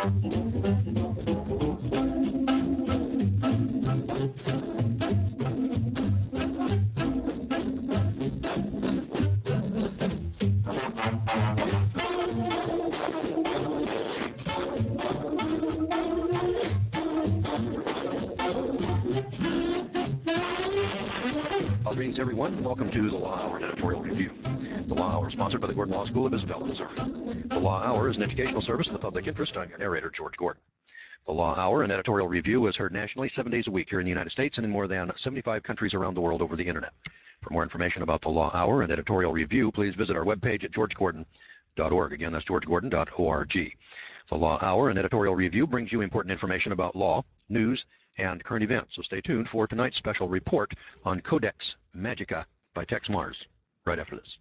Greetings, everyone. Welcome to the Law Hour Editorial Review. The Law Hour is sponsored by the Gordon Law School of Isabella, Missouri. The Law Hour is an educational service in the public interest. I'm your narrator, George Gordon. The Law Hour and Editorial Review is heard nationally 7 days a week here in the United States and in more than 75 countries around the world over the Internet. For more information about the Law Hour and Editorial Review, please visit our webpage at georgegordon.org. Again, that's georgegordon.org. The Law Hour and Editorial Review brings you important information about law, news, and current events. So stay tuned for tonight's special report on Codex Magica by Tex Mars, right after this.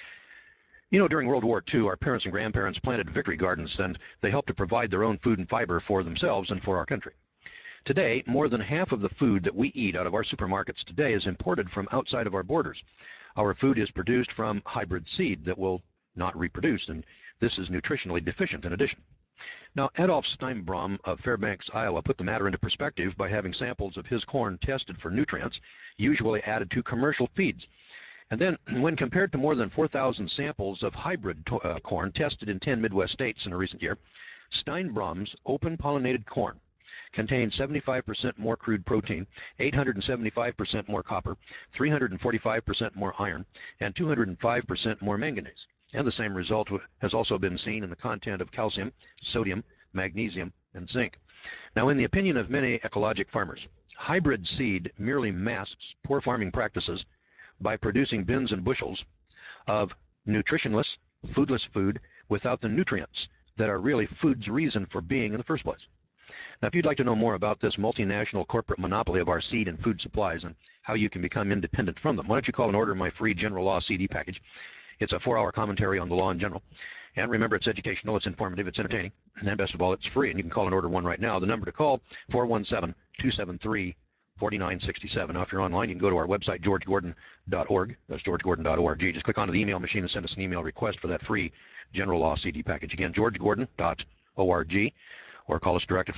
You know, during World War II, our parents and grandparents planted victory gardens, and they helped to provide their own food and fiber for themselves and for our country. Today, more than half of the food that we eat out of our supermarkets today is imported from outside of our borders. Our food is produced from hybrid seed that will not reproduce, and this is nutritionally deficient in addition. Now, Adolf Steinbrom of Fairbanks, Iowa, put the matter into perspective by having samples of his corn tested for nutrients, usually added to commercial feeds. And then, when compared to more than 4,000 samples of hybrid corn tested in 10 Midwest states in a recent year, Steinbrom's open-pollinated corn contained 75% more crude protein, 875% more copper, 345% more iron, and 205% more manganese. And the same result has also been seen in the content of calcium, sodium, magnesium, and zinc. Now, in the opinion of many ecologic farmers, hybrid seed merely masks poor farming practices by producing bins and bushels of nutritionless, foodless food without the nutrients that are really food's reason for being in the first place. Now, if you'd like to know more about this multinational corporate monopoly of our seed and food supplies and how you can become independent from them, why don't you call and order my free General Law CD package. It's a 4-hour commentary on the law in general. And remember, it's educational, it's informative, it's entertaining, and best of all, it's free. And you can call and order one right now. The number to call, 417-273-4967. Now, if you're online, you can go to our website, georgegordon.org. That's georgegordon.org. Just click onto the email machine and send us an email request for that free General Law CD package. Again, georgegordon.org, or call us direct at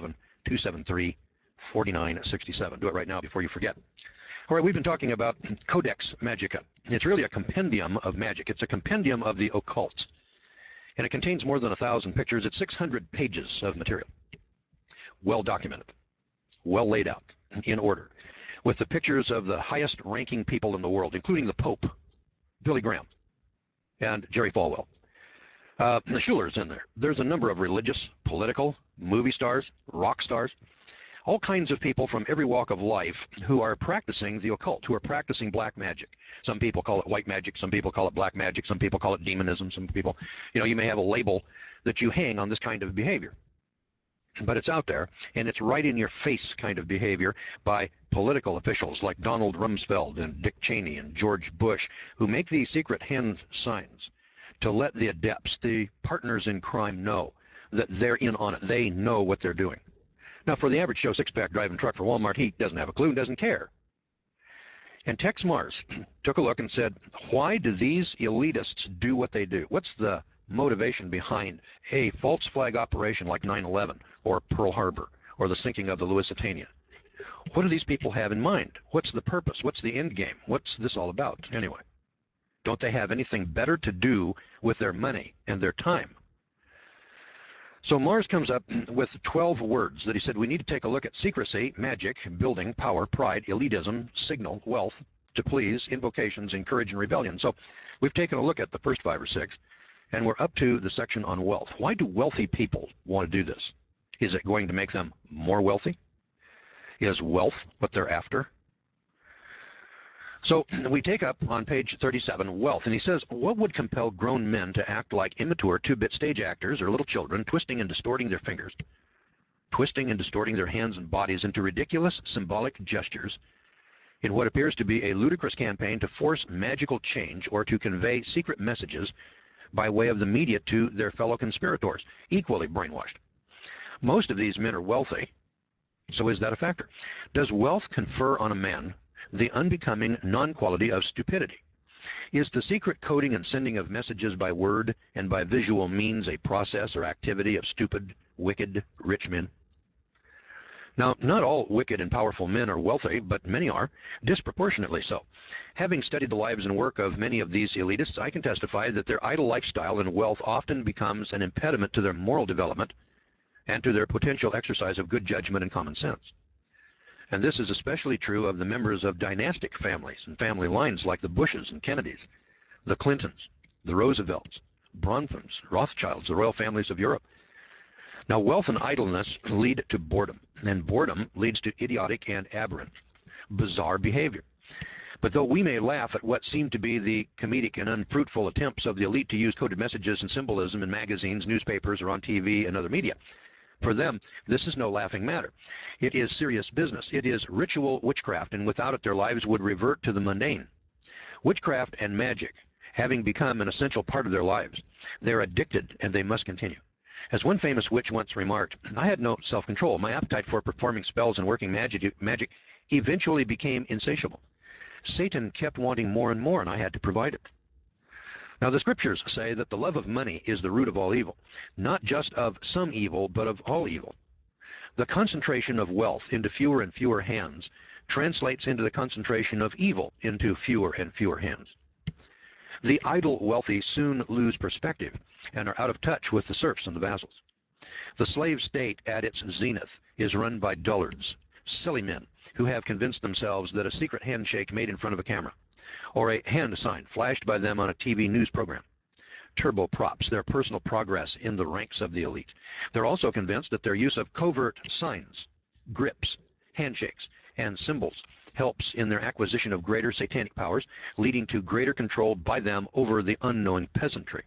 417-273-4967. Do it right now before you forget. All right, we've been talking about Codex Magica. It's really a compendium of magic. It's a compendium of the occult. And it contains more than 1,000 pictures. It's 600 pages of material. Well documented, well laid out, in order, with the pictures of the highest ranking people in the world, including the Pope, Billy Graham, and Jerry Falwell. The Schuler's in there. There's a number of religious, political, movie stars, rock stars, all kinds of people from every walk of life who are practicing the occult, who are practicing black magic. Some people call it white magic, some people call it black magic, some people call it demonism, some people, you may have a label that you hang on this kind of behavior. But it's out there, and it's right in your face kind of behavior by political officials like Donald Rumsfeld and Dick Cheney and George Bush, who make these secret hand signs to let the adepts, the partners in crime, know that they're in on it. They know what they're doing. Now, for the average Joe Sixpack driving truck for Walmart, he doesn't have a clue and doesn't care. And Tex Mars took a look and said, why do these elitists do what they do? What's the motivation behind a false flag operation like 9/11 or Pearl Harbor or the sinking of the Lusitania? What do these people have in mind? What's the purpose? What's the end game? What's this all about anyway? Don't they have anything better to do with their money and their time? So Mars comes up with 12 words that he said we need to take a look at: secrecy, magic, building, power, pride, elitism, signal, wealth, to please, invocations, encourage, and rebellion. So we've taken a look at the first 5 or 6, and we're up to the section on wealth. Why do wealthy people want to do this? Is it going to make them more wealthy? Is wealth what they're after? So we take up on page 37, wealth, and he says, what would compel grown men to act like immature 2-bit stage actors or little children, twisting and distorting their fingers, twisting and distorting their hands and bodies into ridiculous symbolic gestures in what appears to be a ludicrous campaign to force magical change or to convey secret messages by way of the media to their fellow conspirators, equally brainwashed? Most of these men are wealthy, so is that a factor? Does wealth confer on a man the unbecoming non-quality of stupidity? Is the secret coding and sending of messages by word and by visual means a process or activity of stupid wicked rich men. Now, not all wicked and powerful men are wealthy, but many are, disproportionately so. Having studied the lives and work of many of these elitists, I can testify that their idle lifestyle and wealth often becomes an impediment to their moral development and to their potential exercise of good judgment and common sense. And this is especially true of the members of dynastic families and family lines like the Bushes and Kennedys, the Clintons, the Roosevelts, Bronfmans, Rothschilds, the royal families of Europe. Now, wealth and idleness lead to boredom, and boredom leads to idiotic and aberrant, bizarre behavior. But though we may laugh at what seem to be the comedic and unfruitful attempts of the elite to use coded messages and symbolism in magazines, newspapers, or on TV and other media, for them, this is no laughing matter. It is serious business. It is ritual witchcraft, and without it, their lives would revert to the mundane. Witchcraft and magic having become an essential part of their lives, they're addicted, and they must continue. As one famous witch once remarked, I had no self-control. My appetite for performing spells and working magic eventually became insatiable. Satan kept wanting more and more, and I had to provide it. Now, the scriptures say that the love of money is the root of all evil, not just of some evil, but of all evil. The concentration of wealth into fewer and fewer hands translates into the concentration of evil into fewer and fewer hands. The idle wealthy soon lose perspective and are out of touch with the serfs and the vassals. The slave state at its zenith is run by dullards, silly men who have convinced themselves that a secret handshake made in front of a camera, or a hand sign flashed by them on a TV news program, turboprops their personal progress in the ranks of the elite. They're also convinced that their use of covert signs, grips, handshakes, and symbols helps in their acquisition of greater satanic powers, leading to greater control by them over the unknowing peasantry.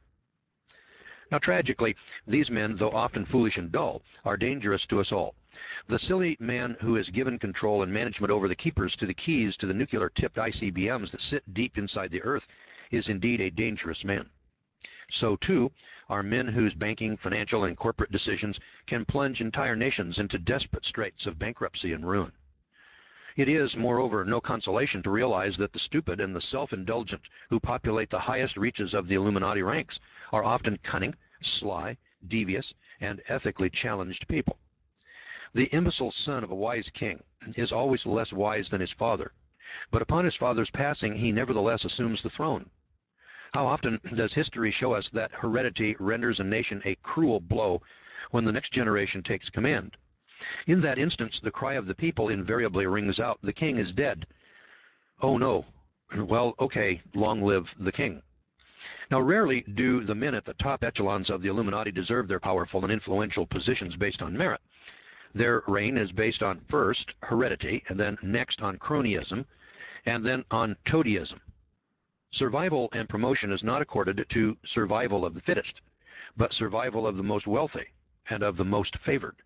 Now, tragically, these men, though often foolish and dull, are dangerous to us all. The silly man who is given control and management over the keepers to the keys to the nuclear-tipped ICBMs that sit deep inside the earth is indeed a dangerous man. So, too, are men whose banking, financial, and corporate decisions can plunge entire nations into desperate straits of bankruptcy and ruin. It is, moreover, no consolation to realize that the stupid and the self-indulgent who populate the highest reaches of the Illuminati ranks are often cunning, sly, devious, and ethically challenged people. The imbecile son of a wise king is always less wise than his father, but upon his father's passing he nevertheless assumes the throne. How often does history show us that heredity renders a nation a cruel blow when the next generation takes command? In that instance, the cry of the people invariably rings out, "The king is dead." Oh no. Well, okay, long live the king. Now, rarely do the men at the top echelons of the Illuminati deserve their powerful and influential positions based on merit. Their reign is based on, first, heredity, and then next on cronyism, and then on toadyism. Survival and promotion is not accorded to survival of the fittest, but survival of the most wealthy and of the most favored.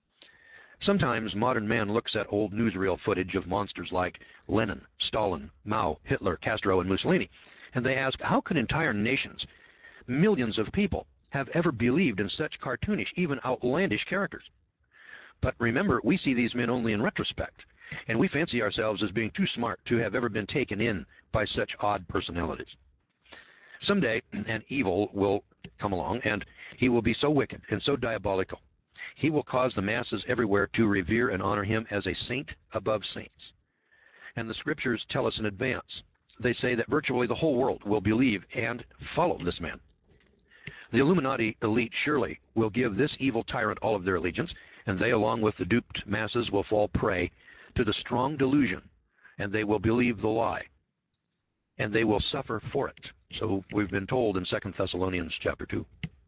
Sometimes modern man looks at old newsreel footage of monsters like Lenin, Stalin, Mao, Hitler, Castro, and Mussolini, and they ask, how could entire nations, millions of people, have ever believed in such cartoonish, even outlandish characters? But remember, we see these men only in retrospect, and we fancy ourselves as being too smart to have ever been taken in by such odd personalities. Someday, an evil will come along, and he will be so wicked and so diabolical. He will cause the masses everywhere to revere and honor him as a saint above saints. And the scriptures tell us in advance. They say that virtually the whole world will believe and follow this man. The Illuminati elite surely will give this evil tyrant all of their allegiance, and they, along with the duped masses, will fall prey to the strong delusion, and they will believe the lie, and they will suffer for it. So we've been told in 2 Thessalonians chapter 2.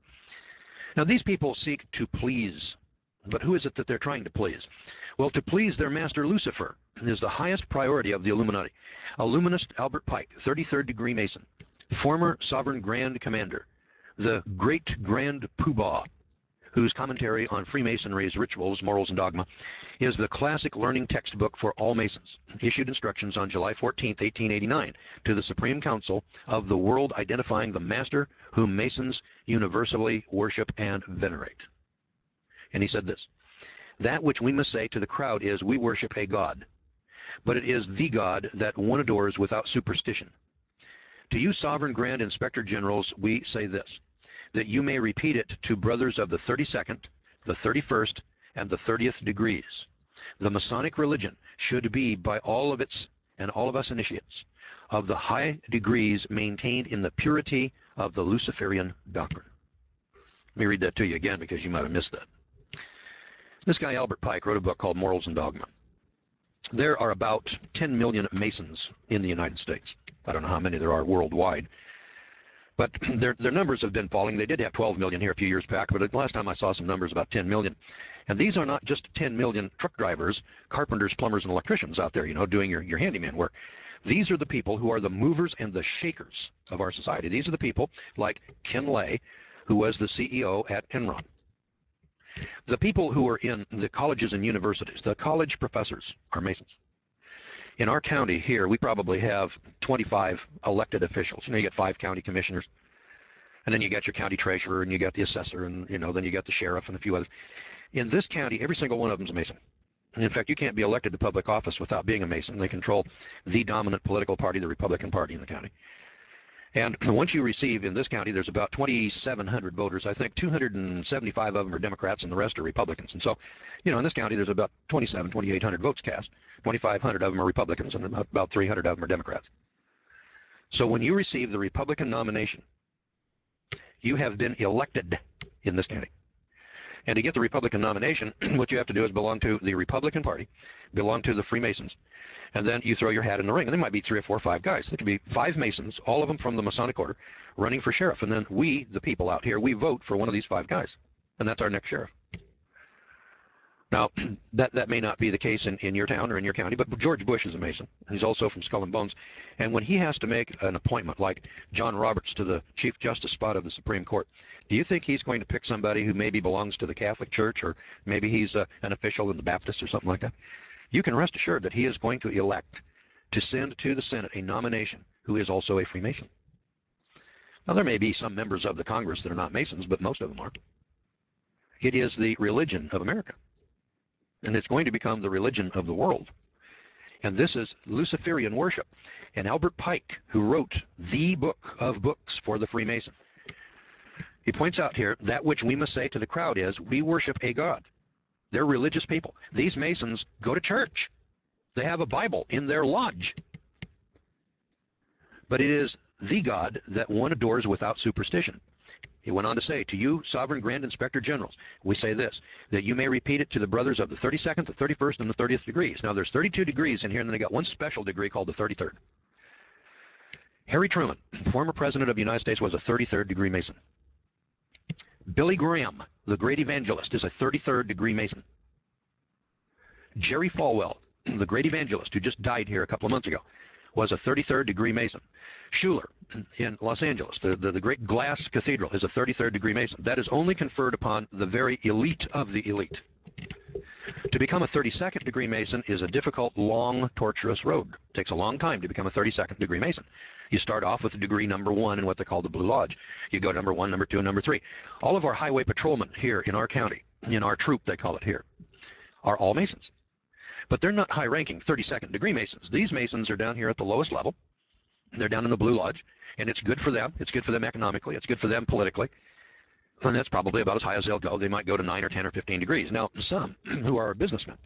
Now, these people seek to please, but who is it that they're trying to please? Well, to please their master Lucifer is the highest priority of the Illuminati. Illuminist Albert Pike, 33rd degree Mason, former sovereign grand commander, the great grand poobah, whose commentary on Freemasonry's rituals, morals, and dogma is the classic learning textbook for all Masons, issued instructions on July 14, 1889, to the Supreme Council of the world identifying the master whom Masons universally worship and venerate. And he said this, "That which we must say to the crowd is, we worship a God, but it is the God that one adores without superstition. To you sovereign grand inspector generals, we say this, that you may repeat it to brothers of the 32nd, the 31st, and the 30th degrees. The Masonic religion should be, by all of its and all of us initiates, of the high degrees maintained in the purity of the Luciferian doctrine. Let me read that to you again because you might have missed that. This guy, Albert Pike, wrote a book called Morals and Dogma. There are about 10 million Masons in the United States. I don't know how many there are worldwide, but their numbers have been falling. They did have 12 million here a few years back, but the last time I saw some numbers about 10 million. And these are not just 10 million truck drivers, carpenters, plumbers, and electricians out there, doing your handyman work. These are the people who are the movers and the shakers of our society. These are the people like Ken Lay, who was the CEO at Enron. The people who are in the colleges and universities, the college professors, are Masons. In our county here, we probably have 25 elected officials. You get 5 county commissioners, and then you got your county treasurer, and you got the assessor, and then you got the sheriff and a few others. In this county, every single one of them is a Mason. In fact, you can't be elected to public office without being a Mason. They control the dominant political party, the Republican Party in the county. And once you receive, in this county, there's about 2,700 voters. I think 275 of them are Democrats and the rest are Republicans. And so, in this county, there's about 2,800 votes cast. 2,500 of them are Republicans and about 300 of them are Democrats. So when you receive the Republican nomination, you have been elected in this county. And to get the Republican nomination, what you have to do is belong to the Republican Party, belong to the Freemasons, and then you throw your hat in the ring. And there might be 3 or 4 or 5 guys. There could be 5 Masons, all of them from the Masonic Order, running for sheriff. And then we, the people out here, we vote for one of these 5 guys. And that's our next sheriff. Now, that may not be the case in your town or in your county, but George Bush is a Mason. He's also from Skull and Bones. And when he has to make an appointment, like John Roberts to the Chief Justice spot of the Supreme Court, do you think he's going to pick somebody who maybe belongs to the Catholic Church, or maybe he's an official in the Baptist or something like that? You can rest assured that he is going to elect to send to the Senate a nomination who is also a Freemason. Now, there may be some members of the Congress that are not Masons, but most of them are. It is the religion of America. And it's going to become the religion of the world. And this is Luciferian worship. And Albert Pike, who wrote the book of books for the Freemason, he points out here, that which we must say to the crowd is, we worship a God. They're religious people. These Masons go to church. They have a Bible in their lodge. But it is the God that one adores without superstition. He went on to say, to you, sovereign grand inspector generals, we say this, that you may repeat it to the brothers of the 32nd, the 31st, and the 30th degrees. Now, there's 32 degrees in here, and then they got one special degree called the 33rd. Harry Truman, former president of the United States, was a 33rd degree Mason. Billy Graham, the great evangelist, is a 33rd degree Mason. Jerry Falwell, the great evangelist who just died here a couple of months ago, was a 33rd degree Mason. Schuller in Los Angeles, the great glass cathedral, is a 33rd degree Mason. That is only conferred upon the very elite of the elite. To become a 32nd degree Mason is a difficult, long, torturous road. It takes a long time to become a 32nd degree Mason. You start off with degree number 1 in what they call the Blue Lodge. You go number 1, number 2, and number 3. All of our highway patrolmen here in our county, in our troop they call it here, are all Masons. But they're not high-ranking 32nd degree Masons. These Masons are down here at the lowest level. They're down in the Blue Lodge, and it's good for them. It's good for them economically. It's good for them politically. And that's probably about as high as they'll go. They might go to 9 or 10 or 15 degrees. Now, some who are businessmen,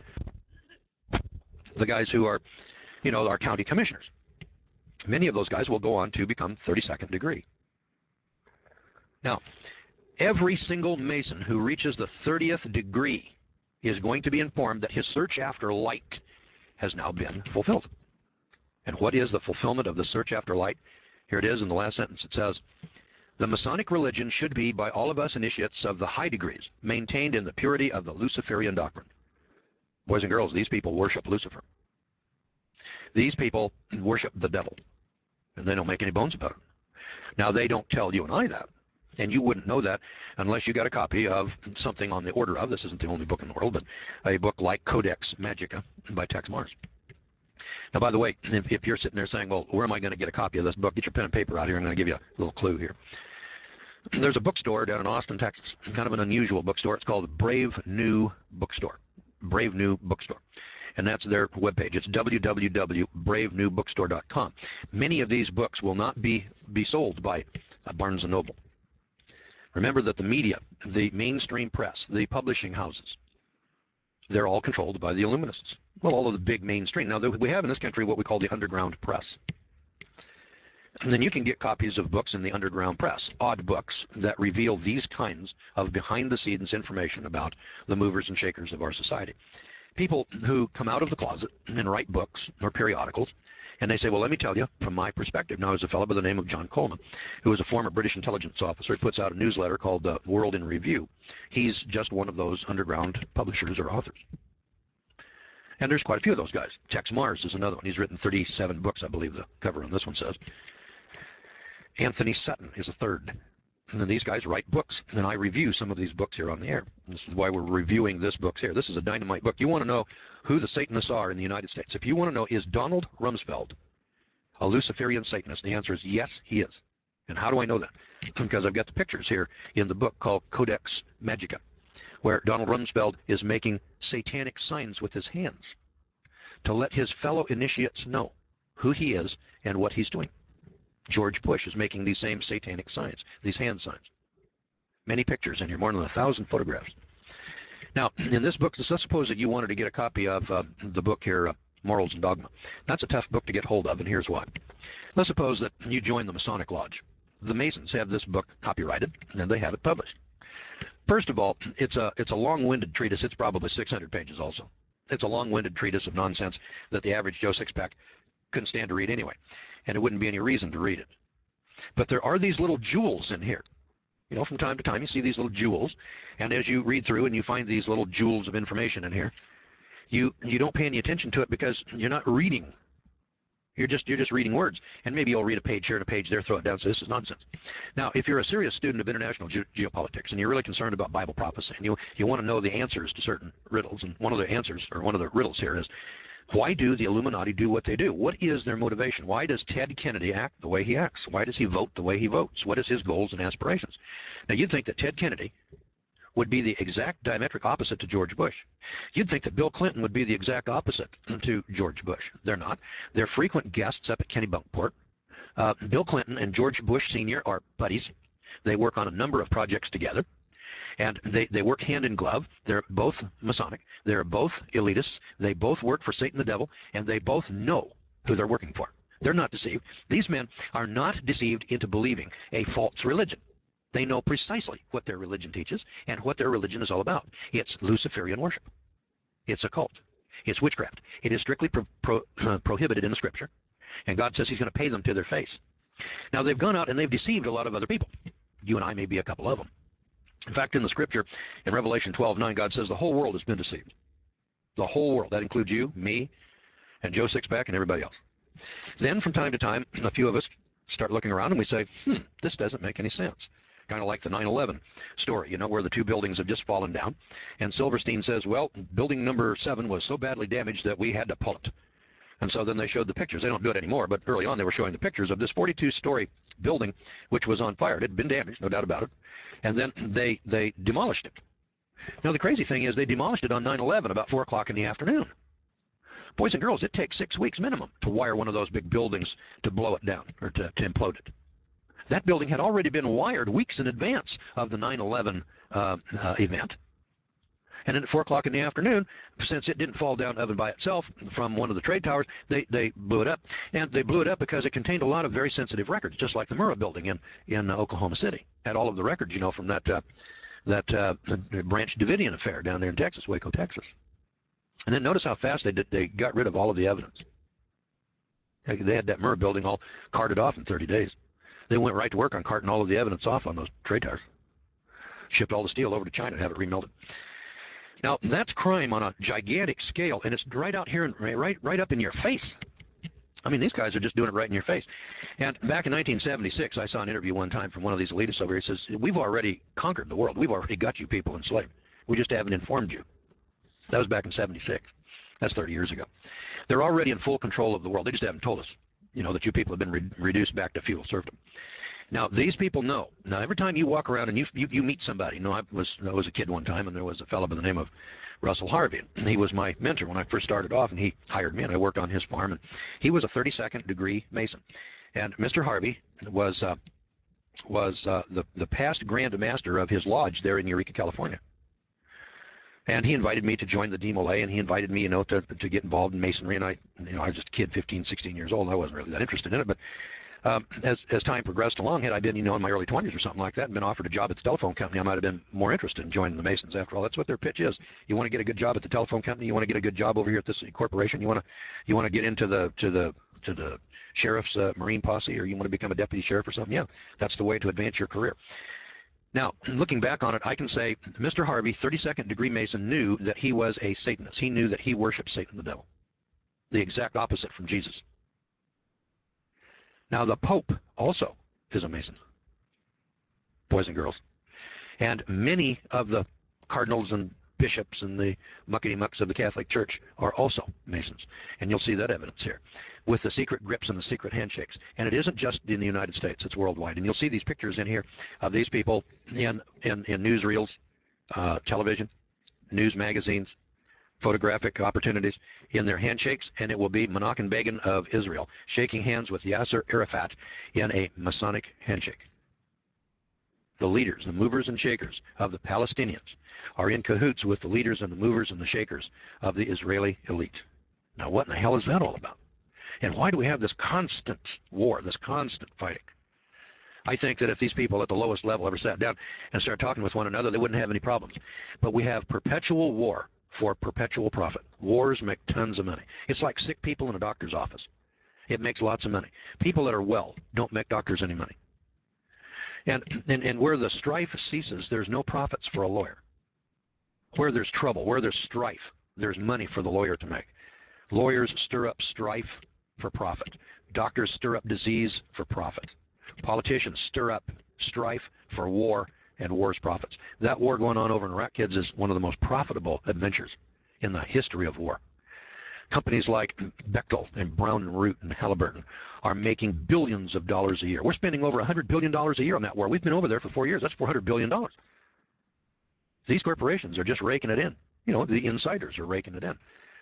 the guys who are, our county commissioners, many of those guys will go on to become 32nd degree. Now, every single Mason who reaches the 30th degree is going to be informed that his search after light has now been fulfilled. And what is the fulfillment of the search after light? Here it is in the last sentence. It says, the Masonic religion should be, by all of us initiates of the high degrees, maintained in the purity of the Luciferian doctrine. Boys and girls, these people worship Lucifer. These people worship the devil, and they don't make any bones about it. Now, they don't tell you and I that, and you wouldn't know that unless you got a copy of something on the order of, this isn't the only book in the world, but a book like Codex Magica by Tex Mars. Now, by the way, if you're sitting there saying, well, where am I going to get a copy of this book? Get your pen and paper out here. I'm going to give you a little clue here. There's a bookstore down in Austin, Texas, kind of an unusual bookstore. It's called Brave New Bookstore. Brave New Bookstore. And that's their webpage. It's www.bravenewbookstore.com. Many of these books will not be sold by Barnes & Noble. Remember that the media, the mainstream press, the publishing houses, they're all controlled by the Illuminists. Well, all of the big mainstream. Now, we have in this country what we call the underground press. And then you can get copies of books in the underground press, odd books that reveal these kinds of behind-the-scenes information about the movers and shakers of our society. People who come out of the closet and write books or periodicals, and they say, well, let me tell you from my perspective. Now, there's a fellow by the name of John Coleman, who is a former British intelligence officer. He puts out a newsletter called World in Review. He's just one of those underground publishers or authors. And there's quite a few of those guys. Tex Mars is another one. He's written 37 books, I believe the cover on this one says. Anthony Sutton is a third. And then these guys write books, and I review some of these books here on the air. This is why we're reviewing this book here. This is a dynamite book. You want to know who the Satanists are in the United States. If you want to know, is Donald Rumsfeld a Luciferian Satanist? The answer is yes, he is. And how do I know that? Because I've got the pictures here in the book called Codex Magica, where Donald Rumsfeld is making satanic signs with his hands to let his fellow initiates know who he is and what he's doing. George Bush is making these same satanic signs, these hand signs. Many pictures in here, more than 1,000 photographs. Now, in this book, let's suppose that you wanted to get a copy of the book here, Morals and Dogma. That's a tough book to get hold of, and here's why. Let's suppose that you join the Masonic Lodge. The Masons have this book copyrighted, and they have it published. First of all, it's a long-winded treatise. It's probably 600 pages also. It's a long-winded treatise of nonsense that the average Joe Sixpack couldn't stand to read anyway, and it wouldn't be any reason to read it. But there are these little jewels in here. You know, from time to time you see these little jewels, and as you read through and you find these little jewels of information in here, you don't pay any attention to it because you're not reading. You're just reading words, and maybe you'll read a page here and a page there, throw it down, and say this is nonsense. Now, if you're a serious student of international geopolitics and you're really concerned about Bible prophecy, and you want to know the answers to certain riddles, and one of the answers, or one of the riddles here is, why do the Illuminati do what they do? What is their motivation? Why does Ted Kennedy act the way he acts? Why does he vote the way he votes? What is his goals and aspirations? Now, you'd think that Ted Kennedy would be the exact diametric opposite to George Bush. You'd think that Bill Clinton would be the exact opposite to George Bush. They're not. They're frequent guests up at Kennebunkport. Bill Clinton and George Bush Sr. are buddies. They work on a number of projects together. And they work hand in glove. They're both Masonic. They're both elitists. They both work for Satan the devil, and they both know who they're working for. They're not deceived. These men are not deceived into believing a false religion. They know precisely what their religion teaches and what their religion is all about. It's Luciferian worship. It's a cult. It's witchcraft. It is strictly prohibited in the Scripture, and God says he's going to pay them to their face. Now, they've gone out and they've deceived a lot of other people. You and I may be a couple of them. In fact, in the Scripture, in Revelation 12:9, God says the whole world has been deceived. The whole world. That includes you, me, and Joe Sixpack, and everybody else. Then, from time to time, a few of us start looking around and we say, this doesn't make any sense. Kind of like the 9/11 story, you know, where the two buildings have just fallen down. And Silverstein says, well, building number 7 was so badly damaged that we had to pull it. And so then they showed the pictures. They don't do it anymore, but early on they were showing the pictures of this 42-story building, which was on fire. It had been damaged, no doubt about it. And then they demolished it. Now, the crazy thing is they demolished it on 9/11 about 4 o'clock in the afternoon. Boys and girls, it takes 6 weeks minimum to wire one of those big buildings to blow it down or to implode it. That building had already been wired weeks in advance of the 9/11 event. And then at 4 o'clock in the afternoon, since it didn't fall down oven by itself from one of the trade towers, they blew it up. And they blew it up because it contained a lot of very sensitive records, just like the Murrah building in Oklahoma City. Had all of the records, you know, from that Branch Davidian affair down there in Texas, Waco, Texas. And then notice how fast they got rid of all of the evidence. They had that Murrah building all carted off in 30 days. They went right to work on carting all of the evidence off on those trade towers. Shipped all the steel over to China to have it remelted. Now, that's crime on a gigantic scale, and it's right out here, and right up in your face. I mean, these guys are just doing it right in your face. And back in 1976, I saw an interview one time from one of these elitists over here. He says, we've already conquered the world. We've already got you people enslaved. We just haven't informed you. That was back in 76. That's 30 years ago. They're already in full control of the world. They just haven't told us, you know, that you people have been reduced back to feudal serfdom. Now, these people know. Now, every time you walk around and you meet somebody, you know, I was a kid one time, and there was a fellow by the name of Russell Harvey. He was my mentor when I first started off, and he hired me, and I worked on his farm. And he was a 32nd degree Mason. And Mr. Harvey was was the past Grand Master of his lodge there in Eureka, California. And he invited me to join the DeMolay, and he invited me, to get involved in masonry. And I was just a kid, 15, 16 years old. And I wasn't really that interested in it. But as time progressed along, had I been, in my early 20s or something like that, and been offered a job at the telephone company, I might have been more interested in joining the Masons. After all, that's what their pitch is. You want to get a good job at the telephone company. You want to get a good job over here at this corporation. You want to get into the sheriff's Marine posse, or you want to become a deputy sheriff or something. Yeah, that's the way to advance your career. Now, looking back on it, I can say Mr. Harvey, 32nd degree Mason, knew that he was a Satanist. He knew that he worshiped Satan, the devil, the exact opposite from Jesus. Now, the Pope also is a Mason, boys and girls. And many of the cardinals and bishops and the muckety-mucks of the Catholic Church are also Masons. And you'll see that evidence here with the secret grips and the secret handshakes. And it isn't just in the United States, it's worldwide. And you'll see these pictures in here of these people in newsreels, television, news magazines, photographic opportunities in their handshakes, and it will be Menachem Begin of Israel shaking hands with Yasser Arafat in a Masonic handshake. The leaders, the movers and shakers of the Palestinians are in cahoots with the leaders and the movers and the shakers of the Israeli elite. Now, what in the hell is that all about? And why do we have this constant war, this constant fighting? I think that if these people at the lowest level ever sat down and started talking with one another, they wouldn't have any problems. But we have perpetual war for perpetual profit. Wars make tons of money. It's like sick people in a doctor's office. It makes lots of money. People that are well don't make doctors any money. And where the strife ceases, there's no profits for a lawyer. Where there's trouble, where there's strife, there's money for the lawyer to make. Lawyers stir up strife for profit. Doctors stir up disease for profit. Politicians stir up strife for war and war's profits. That war going on over in Iraq, kids, is one of the most profitable adventures in the history of war. Companies like Bechtel and Brown and Root and Halliburton are making billions of dollars a year. We're spending over $100 billion a year on that war. We've been over there for 4 years. That's $400 billion. These corporations are just raking it in. The insiders are raking it in.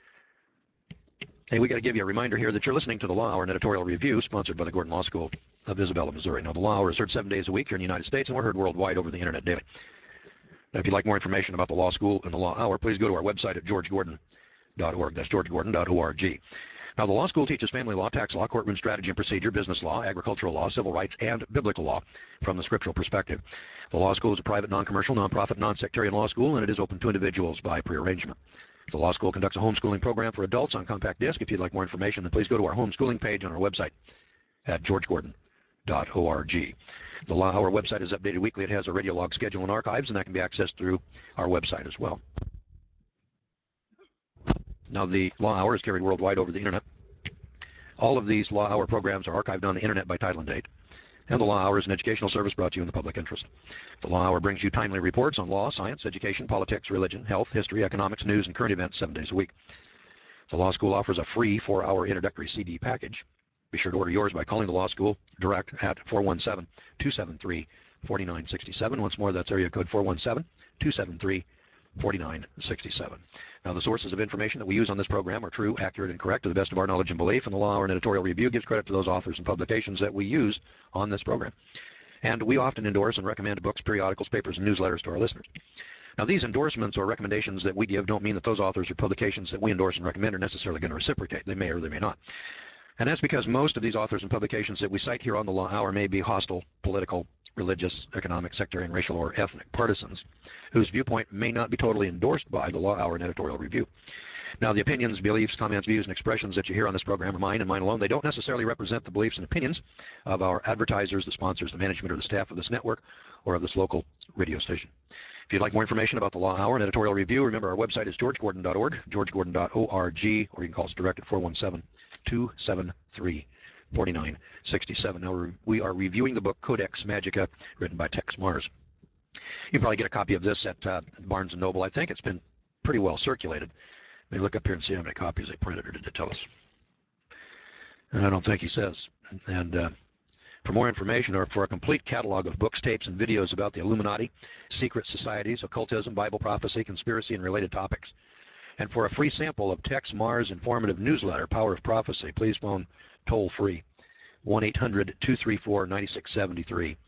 Hey, we got to give you a reminder here that you're listening to the Law Hour, an editorial review sponsored by the Gordon Law School of Isabella, Missouri. Now, the Law Hour is heard 7 days a week here in the United States, and we're heard worldwide over the internet daily. Now, if you'd like more information about the Law School and the Law Hour, please go to our website at georgegordon.org. That's georgegordon.org. Now, the law school teaches family law, tax law, courtroom strategy and procedure, business law, agricultural law, civil rights, and biblical law from the scriptural perspective. The law school is a private, non-commercial, non-profit, non-sectarian law school, and it is open to individuals by prearrangement. The law school conducts a homeschooling program for adults on compact disc. If you'd like more information, then please go to our homeschooling page on our website at georgegordon.org. The Law Hour website is updated weekly. It has a radio log schedule and archives, and that can be accessed through our website as well. Now, the Law Hour is carried worldwide over the internet. All of these Law Hour programs are archived on the internet by title and date. And the Law Hour is an educational service brought to you in the public interest. The Law Hour brings you timely reports on law, science, education, politics, religion, health, history, economics, news, and current events 7 days a week. The Law School offers a free 4-hour introductory CD package. Be sure to order yours by calling the Law School direct at 417-273-4967. Once more, that's area code 417-273-4967. Now, the sources of information that we use on this program are true, accurate, and correct to the best of our knowledge and belief, and the Law Hour and editorial review gives credit to those authors and publications that we use on this program. And we often endorse and recommend books, periodicals, papers, and newsletters to our listeners. Now, these endorsements or recommendations that we give don't mean that those authors or publications that we endorse and recommend are necessarily going to reciprocate. They may or they may not. And that's because most of these authors and publications that we cite here on the Law Hour may be hostile, political, religious, economic, sectarian, racial, or ethnic partisans whose viewpoint may not be totally endorsed by the Law Hour and editorial review. Now, the opinions, beliefs, comments, views, and expressions that you hear on this program are mine and mine alone. They don't necessarily represent the beliefs and opinions of our advertisers, the sponsors, the management, or the staff of this network or of this local radio station. If you'd like more information about the Law Hour and editorial review, remember our website is georgegordon.org, georgegordon.org, or you can call us direct at 417-273-4967. Now, we are reviewing the book Codex Magica, written by Tex Mars. You can probably get a copy of this at Barnes & Noble. I think it's been pretty well circulated. Let me look up here and see how many copies they printed, or did they tell us? I don't think he says. And for more information or for a complete catalog of books, tapes, and videos about the Illuminati, secret societies, occultism, Bible prophecy, conspiracy, and related topics, and for a free sample of Tex Mars' informative newsletter, Power of Prophecy, please phone toll-free 1-800-234-9673.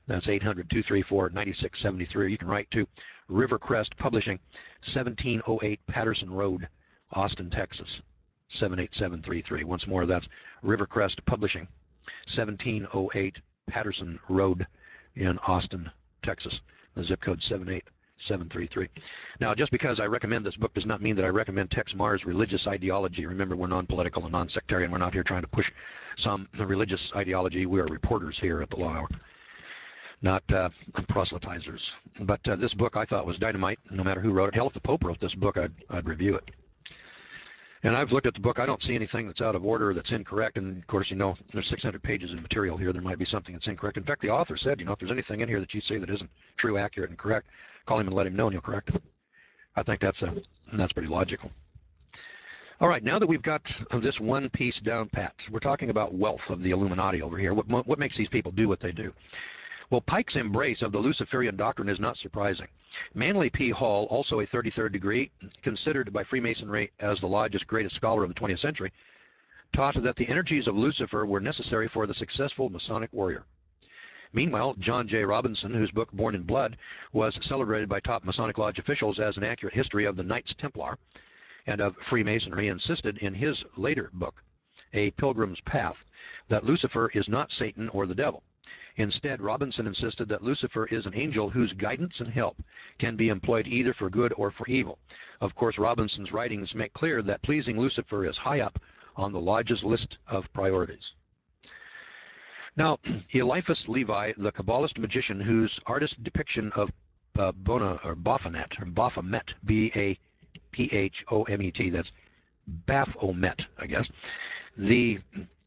That's 800-234-9673. You can write to Rivercrest Publishing, 1708 Patterson Road, Austin, Texas, 78733. Once more, that's Rivercrest Publishing, 1708 Patterson Road in Austin, Texas. The zip code 78733. Now, just because I recommend this book does not mean that I recommend Tex Mars' religious ideology. Remember, we're non-political and non-sectarian. We're not here trying to push some religious ideology. We are reporters here at the Law Hour, not proselytizers. But this book I thought was dynamite, no matter who wrote it. Hell, if the Pope wrote this book, I'd review it. And I've looked at the book. I don't see anything that's out of order, that's incorrect. And, of course, you know, there's 600 pages of material here. There might be something that's incorrect. In fact, the author said, you know, if there's anything in here that you say that isn't true, accurate, and correct, call him and let him know, and he'll correct it. I think that's pretty logical. All right, now that we've got this one piece down pat, we're talking about wealth of the Illuminati over here. What makes these people do what they do? Well, Pike's embrace of the Luciferian doctrine is not surprising. Manly P. Hall, also a 33rd degree, considered by Freemasonry as the lodge's greatest scholar of the 20th century, taught that the energies of Lucifer were necessary for the successful Masonic warrior. Meanwhile, John J. Robinson, whose book Born in Blood was celebrated by top Masonic Lodge officials as an accurate history of the Knights Templar and of Freemasonry, insisted in his later book, A Pilgrim's Path, that Lucifer is not Satan or the devil. Instead, Robinson insisted that Lucifer is an angel whose guidance and help can be employed either for good or for evil. Of course, Robinson's writings make clear that pleasing Lucifer is high up on the Lodge's list of priorities. Now, Eliphas Levi, the Kabbalist magician whose artist depiction of Baphomet, B-A-P-H-O-M-E-T, that's Baphomet, I guess, the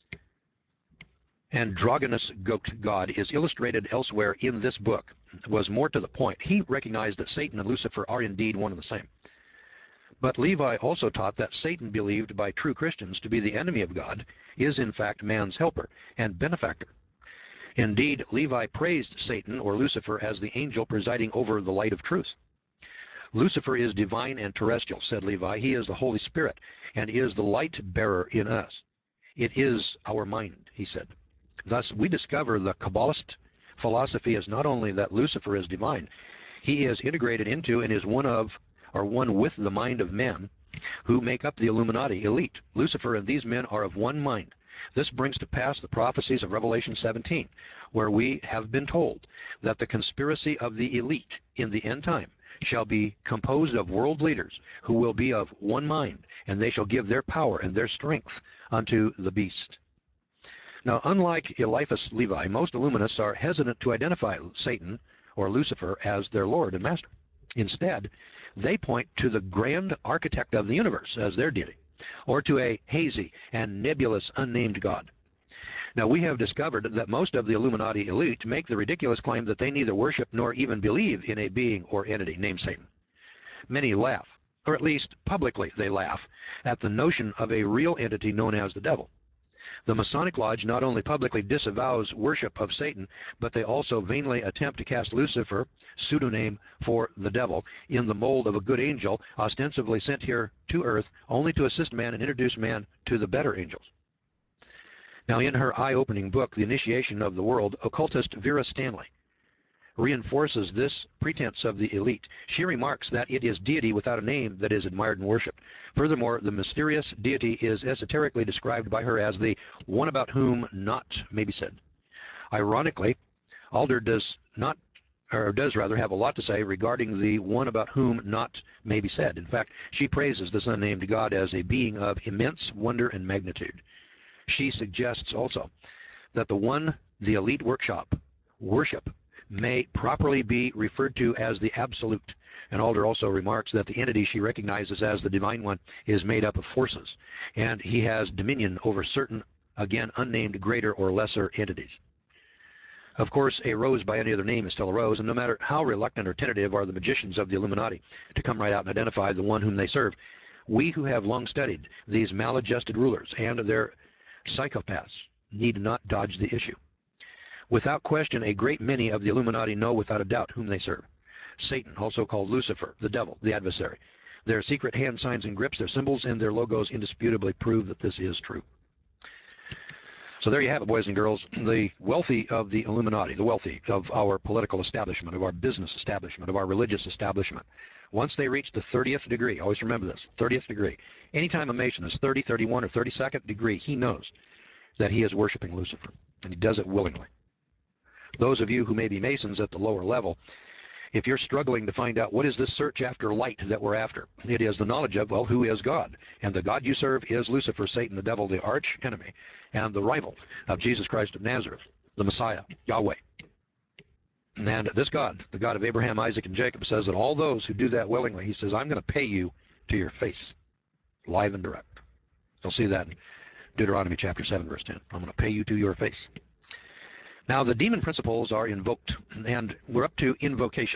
androgynous goat god is illustrated elsewhere in this book, was more to the point. He recognized that Satan and Lucifer are indeed one and the same. But Levi also taught that Satan, believed by true Christians to be the enemy of God, is in fact man's helper and benefactor. Indeed, Levi praised Satan, or Lucifer, as the angel presiding over the light of truth. Lucifer is divine and terrestrial, said Levi. He is the Holy Spirit and is the light bearer in us. It is our mind, he said. Thus, we discover the Kabbalist philosophy is not only that Lucifer is divine, he is integrated into and is one of, or one with, the mind of men who make up the Illuminati elite. Lucifer and these men are of one mind. This brings to pass the prophecies of Revelation 17, where we have been told that the conspiracy of the elite in the end time shall be composed of world leaders who will be of one mind, and they shall give their power and their strength unto the beast. Now, unlike Eliphas Levi, most Illuminists are hesitant to identify Satan or Lucifer as their Lord and Master. Instead, they point to the grand architect of the universe as their deity, or to a hazy and nebulous unnamed God. Now, we have discovered that most of the Illuminati elite make the ridiculous claim that they neither worship nor even believe in a being or entity named Satan. Many laugh, or at least publicly they laugh, at the notion of a real entity known as the devil. The Masonic Lodge not only publicly disavows worship of Satan, but they also vainly attempt to cast Lucifer, pseudonym for the devil, in the mold of a good angel, ostensibly sent here to earth only to assist man and introduce man to the better angels. Now, in her eye-opening book, The Initiation of the World, occultist Vera Stanley reinforces this pretense of the elite. She remarks that it is deity without a name that is admired and worshipped. Furthermore, the mysterious deity is esoterically described by her as the one about whom not may be said. Ironically, Alder does rather have a lot to say regarding the one about whom not may be said. In fact, she praises this unnamed God as a being of immense wonder and magnitude. She suggests also that the one the elite worship may properly be referred to as the Absolute. And Alder also remarks that the entity she recognizes as the Divine One is made up of forces, and he has dominion over certain, again, unnamed greater or lesser entities. Of course, a rose by any other name is still a rose, and no matter how reluctant or tentative are the magicians of the Illuminati to come right out and identify the one whom they serve, we who have long studied these maladjusted rulers and their psychopaths need not dodge the issue. Without question, a great many of the Illuminati know without a doubt whom they serve. Satan, also called Lucifer, the devil, the adversary. Their secret hand signs and grips, their symbols, and their logos indisputably prove that this is true. So there you have it, boys and girls. The wealthy of the Illuminati, the wealthy of our political establishment, of our business establishment, of our religious establishment, once they reach the 30th degree, always remember this, 30th degree, anytime a Mason is 30, 31, or 32nd degree, he knows that he is worshiping Lucifer, and he does it willingly. Those of you who may be Masons at the lower level, if you're struggling to find out what is this search after light that we're after, it is the knowledge of, well, who is God? And the God you serve is Lucifer, Satan, the devil, the arch enemy, and the rival of Jesus Christ of Nazareth, the Messiah, Yahweh. And this God, the God of Abraham, Isaac, and Jacob, says that all those who do that willingly, he says, I'm going to pay you to your face, live and direct. You'll see that in Deuteronomy chapter 7, verse 10. I'm going to pay you to your face. Now, the demon principles are invoked, and we're up to invocation.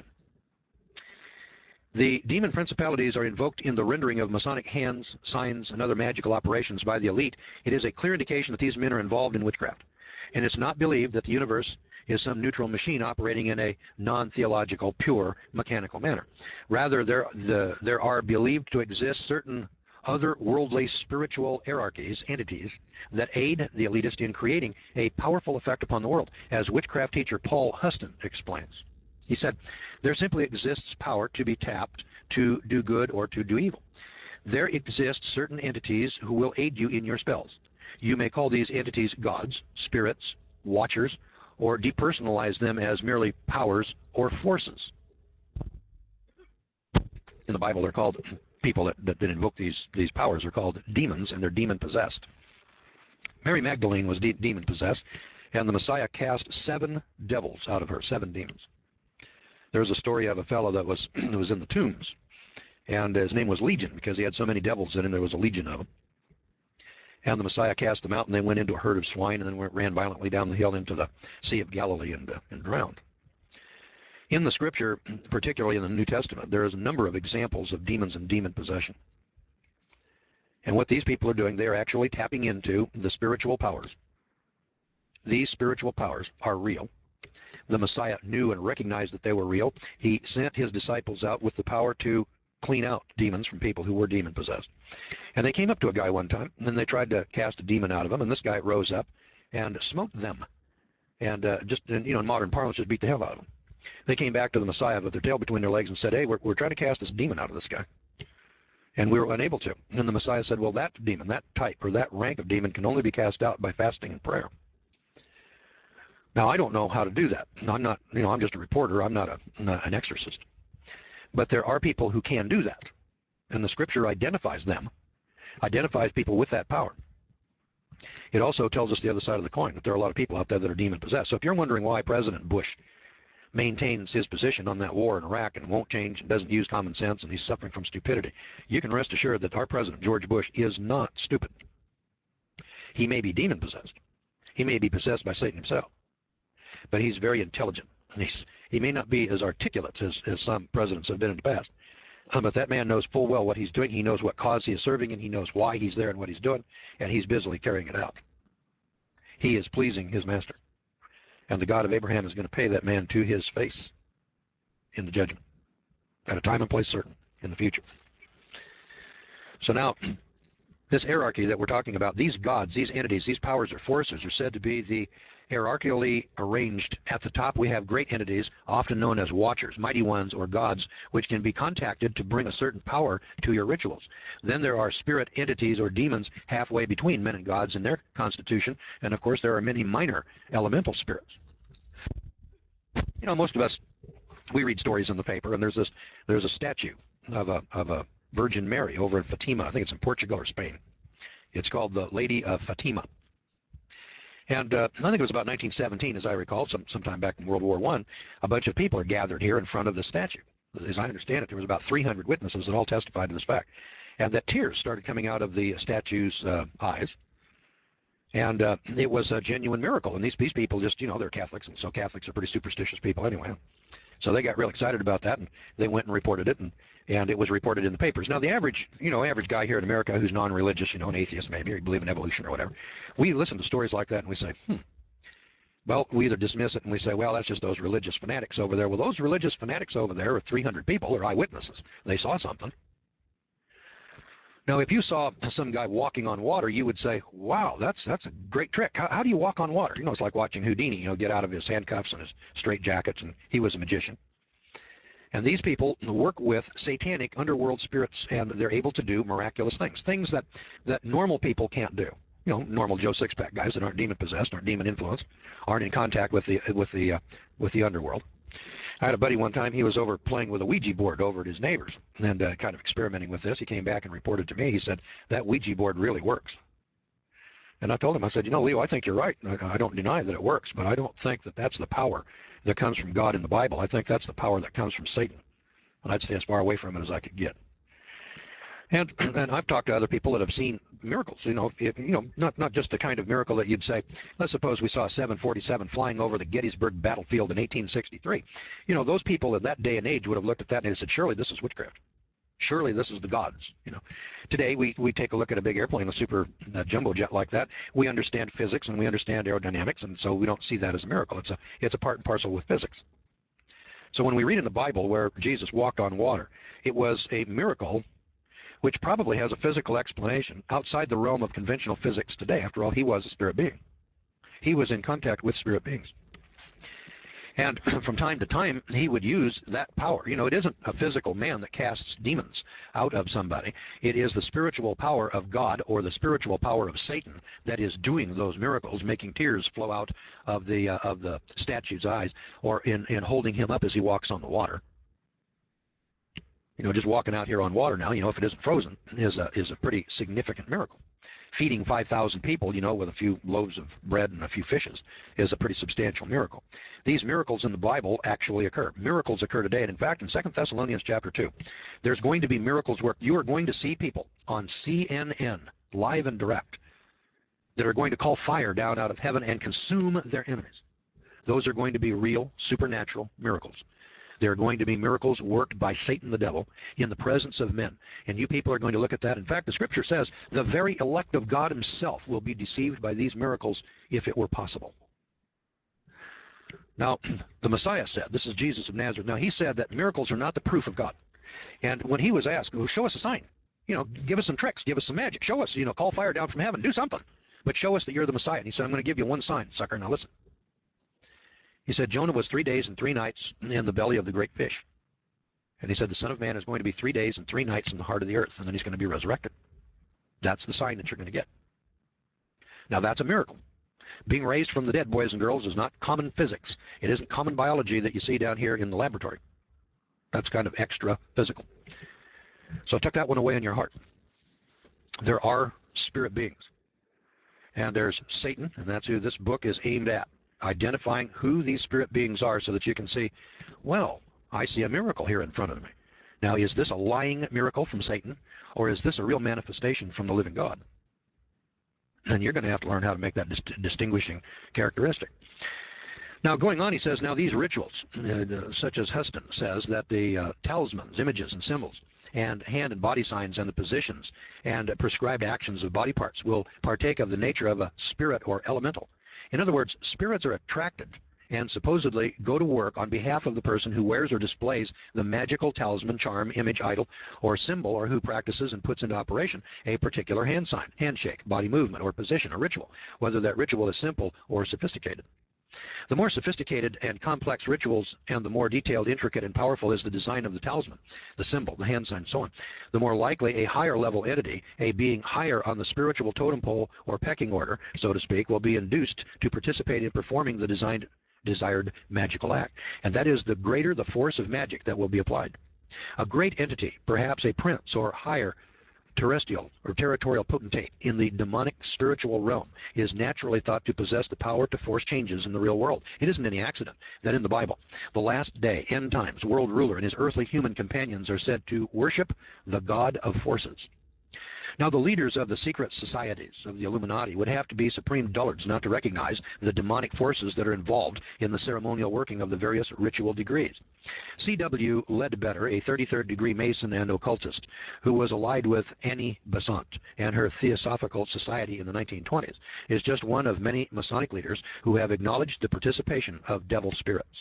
The demon principalities are invoked in the rendering of Masonic hands, signs, and other magical operations by the elite. It is a clear indication that these men are involved in witchcraft. And it's not believed that the universe is some neutral machine operating in a non-theological, pure, mechanical manner. Rather, there are believed to exist certain otherworldly spiritual hierarchies, entities, that aid the elitist in creating a powerful effect upon the world, as witchcraft teacher Paul Huston explains. He said, there simply exists power to be tapped to do good or to do evil. There exist certain entities who will aid you in your spells. You may call these entities gods, spirits, watchers, or depersonalize them as merely powers or forces. In the Bible, they're called people that invoke these powers are called demons, and they're demon-possessed. Mary Magdalene was demon-possessed, and the Messiah cast 7 devils out of her, 7 demons. There was a story of a fellow that was in the tombs, and his name was Legion because he had so many devils in him. There was a legion of them. And the Messiah cast them out, and they went into a herd of swine, and then ran violently down the hill into the Sea of Galilee and drowned. In the Scripture, particularly in the New Testament, there is a number of examples of demons and demon possession. And what these people are doing, they are actually tapping into the spiritual powers. These spiritual powers are real. The Messiah knew and recognized that they were real. He sent his disciples out with the power to clean out demons from people who were demon-possessed. And they came up to a guy one time, and they tried to cast a demon out of him, and this guy rose up and smote them. And in modern parlance, just beat the hell out of them. They came back to the Messiah with their tail between their legs and said, hey, we're trying to cast this demon out of this guy. And we were unable to. And the Messiah said, well, that demon, that type or that rank of demon can only be cast out by fasting and prayer. Now, I don't know how to do that. I'm not, I'm just a reporter. I'm not an exorcist. But there are people who can do that. And the Scripture identifies them, identifies people with that power. It also tells us the other side of the coin, that there are a lot of people out there that are demon-possessed. So if you're wondering why President Bush maintains his position on that war in Iraq and won't change and doesn't use common sense and he's suffering from stupidity, you can rest assured that our President, George Bush, is not stupid. He may be demon-possessed. He may be possessed by Satan himself. But he's very intelligent. He may not be as articulate as some presidents have been in the past. But that man knows full well what he's doing. He knows what cause he is serving, and he knows why he's there and what he's doing, and he's busily carrying it out. He is pleasing his master. And the God of Abraham is going to pay that man to his face in the judgment, at a time and place certain in the future. So now, this hierarchy that we're talking about, these gods, these entities, these powers or forces are said to be the hierarchically arranged. At the top we have great entities, often known as watchers, mighty ones or gods, which can be contacted to bring a certain power to your rituals. Then there are spirit entities or demons halfway between men and gods in their constitution, and of course there are many minor elemental spirits. Most of us, we read stories in the paper, and there's a statue of a Virgin Mary over in Fatima. I think it's in Portugal or Spain. It's called the Lady of Fatima. And I think it was about 1917, as I recall, sometime back in World War I, a bunch of people are gathered here in front of the statue. As I understand it, there was about 300 witnesses that all testified to this fact. And that tears started coming out of the statue's eyes. And it was a genuine miracle. And these people just, they're Catholics, and so Catholics are pretty superstitious people anyway. So they got real excited about that, and they went and reported it, and it was reported in the papers. Now, the average guy here in America who's non-religious, an atheist maybe, or you believe in evolution or whatever, we listen to stories like that and we say, well, we either dismiss it and we say, well, that's just those religious fanatics over there. Well, those religious fanatics over there are 300 people, are eyewitnesses. They saw something. Now, if you saw some guy walking on water, you would say, wow, that's a great trick. How do you walk on water? It's like watching Houdini, get out of his handcuffs and his straitjackets, and he was a magician. And these people work with satanic underworld spirits, and they're able to do miraculous things, things that normal people can't do. Normal Joe Sixpack guys that aren't demon possessed, aren't demon influenced, aren't in contact with the underworld. I had a buddy one time. He was over playing with a Ouija board over at his neighbor's, and kind of experimenting with this. He came back and reported to me. He said that Ouija board really works. And I told him, I said, Leo, I think you're right. I don't deny that it works, but I don't think that that's the power that comes from God in the Bible. I think that's the power that comes from Satan. And I'd stay as far away from it as I could get. And I've talked to other people that have seen miracles, not just the kind of miracle that you'd say, let's suppose we saw a 747 flying over the Gettysburg battlefield in 1863. Those people in that day and age would have looked at that and said, surely this is witchcraft. Surely this is the gods. Today we take a look at a big airplane, a super jumbo jet like that. We understand physics and we understand aerodynamics, and so we don't see that as a miracle. It's a part and parcel with physics. So when we read in the Bible where Jesus walked on water, it was a miracle which probably has a physical explanation outside the realm of conventional physics today. After all, he was a spirit being. He was in contact with spirit beings. And from time to time, he would use that power. It isn't a physical man that casts demons out of somebody. It is the spiritual power of God, or the spiritual power of Satan, that is doing those miracles, making tears flow out of the statue's eyes, or in holding him up as he walks on the water. Just walking out here on water now, if it isn't frozen, is a pretty significant miracle. Feeding 5,000 people, with a few loaves of bread and a few fishes is a pretty substantial miracle. These miracles in the Bible actually occur. Miracles occur today. And in fact, in 2 Thessalonians chapter 2, there's going to be miracles where you are going to see people on CNN, live and direct, that are going to call fire down out of heaven and consume their enemies. Those are going to be real supernatural miracles. There are going to be miracles worked by Satan the devil in the presence of men. And you people are going to look at that. In fact, the scripture says the very elect of God himself will be deceived by these miracles if it were possible. Now, the Messiah said, this is Jesus of Nazareth. Now, he said that miracles are not the proof of God. And when he was asked, well, show us a sign. Give us some tricks. Give us some magic. Show us, call fire down from heaven. Do something. But show us that you're the Messiah. And he said, I'm going to give you one sign, sucker. Now listen. He said Jonah was 3 days and 3 nights in the belly of the great fish. And he said the Son of Man is going to be 3 days and 3 nights in the heart of the earth, and then he's going to be resurrected. That's the sign that you're going to get. Now that's a miracle. Being raised from the dead, boys and girls, is not common physics. It isn't common biology that you see down here in the laboratory. That's kind of extra physical. So tuck that one away in your heart. There are spirit beings. And there's Satan, and that's who this book is aimed at. Identifying who these spirit beings are so that you can see, well, I see a miracle here in front of me. Now, is this a lying miracle from Satan, or is this a real manifestation from the living God? And you're going to have to learn how to make that distinguishing characteristic. Now, going on, he says, now these rituals, such as Huston says, that the talismans, images, and symbols, and hand and body signs, and the positions, and prescribed actions of body parts will partake of the nature of a spirit or elemental. In other words, spirits are attracted and supposedly go to work on behalf of the person who wears or displays the magical talisman, charm, image, idol, or symbol, or who practices and puts into operation a particular hand sign, handshake, body movement, or position, or ritual, whether that ritual is simple or sophisticated. The more sophisticated and complex rituals, and the more detailed, intricate, and powerful is the design of the talisman, the symbol, the hand sign, so on, the more likely a higher level entity, a being higher on the spiritual totem pole or pecking order, so to speak, will be induced to participate in performing the desired magical act. And that is, the greater the force of magic that will be applied. A great entity, perhaps a prince or higher terrestrial or territorial potentate in the demonic spiritual realm, is naturally thought to possess the power to force changes in the real world. It isn't any accident that in the Bible, the last day, end times, world ruler and his earthly human companions are said to worship the God of forces. Now, the leaders of the secret societies of the Illuminati would have to be supreme dullards not to recognize the demonic forces that are involved in the ceremonial working of the various ritual degrees. C.W. Ledbetter, a 33rd degree Mason and occultist, who was allied with Annie Besant and her Theosophical Society in the 1920s, is just one of many Masonic leaders who have acknowledged the participation of devil spirits.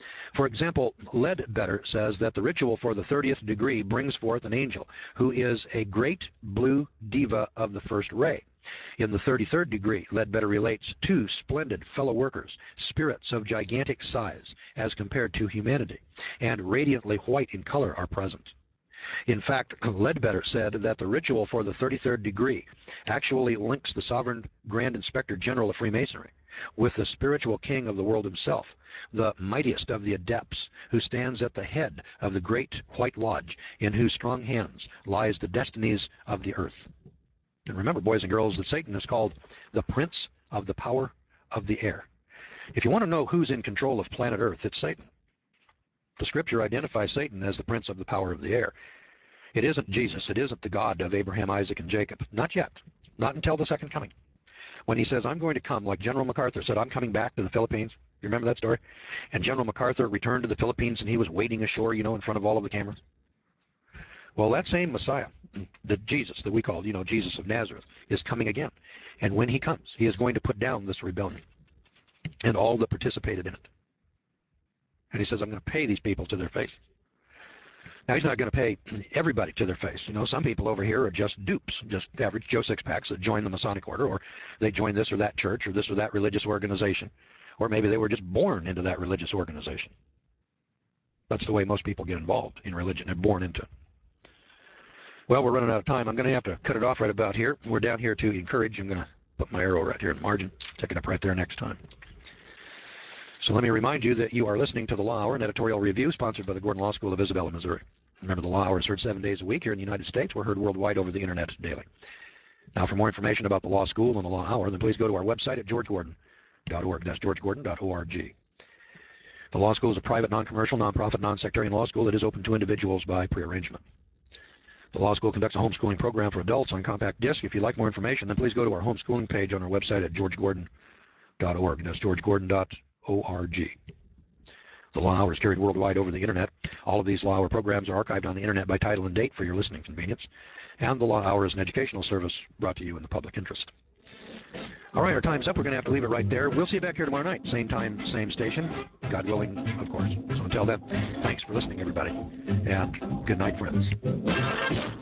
For example, Leadbetter says that the ritual for the 30th degree brings forth an angel who is a great blue diva of the first ray. In the 33rd degree, Leadbetter relates two splendid fellow workers, spirits of gigantic size as compared to humanity, and radiantly white in color are present. In fact, Leadbetter said that the ritual for the 33rd degree actually links the sovereign Grand Inspector General of Freemasonry with the spiritual king of the world himself, the mightiest of the adepts, who stands at the head of the great White Lodge, in whose strong hands lies the destinies of the earth. And remember, boys and girls, that Satan is called the prince of the power of the air. If you want to know who's in control of planet Earth, it's Satan. The scripture identifies Satan as the prince of the power of the air. It isn't Jesus. It isn't the God of Abraham, Isaac, and Jacob. Not yet. Not until the second coming. When he says, I'm going to come, like General MacArthur said, I'm coming back to the Philippines. You remember that story? And General MacArthur returned to the Philippines, and he was wading ashore, in front of all of the cameras. Well, that same Messiah, the Jesus that we call, Jesus of Nazareth, is coming again. And when he comes, he is going to put down this rebellion and all that participated in it. And he says, I'm going to pay these people to their face. Now, he's not going to pay everybody to their face. Some people over here are just dupes, just average Joe Sixpacks that join the Masonic Order, or they join this or that church or this or that religious organization, or maybe they were just born into that religious organization. That's the way most people get involved in religion. They're born into it. Well, we're running out of time. I'm going to have to cut it off right about here. We're down here to encourage. I'm going to put my arrow right here in the margin, take it up right there next time. So let me remind you that you are listening to the Law Hour, an editorial review sponsored by the Gordon Law School of Isabella, Missouri. Remember, the Law Hour is heard 7 days a week here in the United States. We're heard worldwide over the Internet daily. Now, for more information about the Law School and the Law Hour, then please go to our website at georgegordon.org. That's georgegordon.org. The Law School is a private, non-commercial, non-profit, non-sectarian law school that is open to individuals by prearrangement. The Law School conducts a homeschooling program for adults on compact disc. If you'd like more information, then please go to our homeschooling page on our website at georgegordon.org. That's georgegordon.org. The Law Hour is carried worldwide over the Internet. All of these Law Hour programs are archived on the Internet by title and date for your listening convenience. And the Law Hour is an educational service brought to you in the public interest. All right, our time's up. We're going to have to leave it right there. We'll see you back here tomorrow night. Same time, same station. God willing, of course. So until then, thanks for listening, everybody. And good night, friends.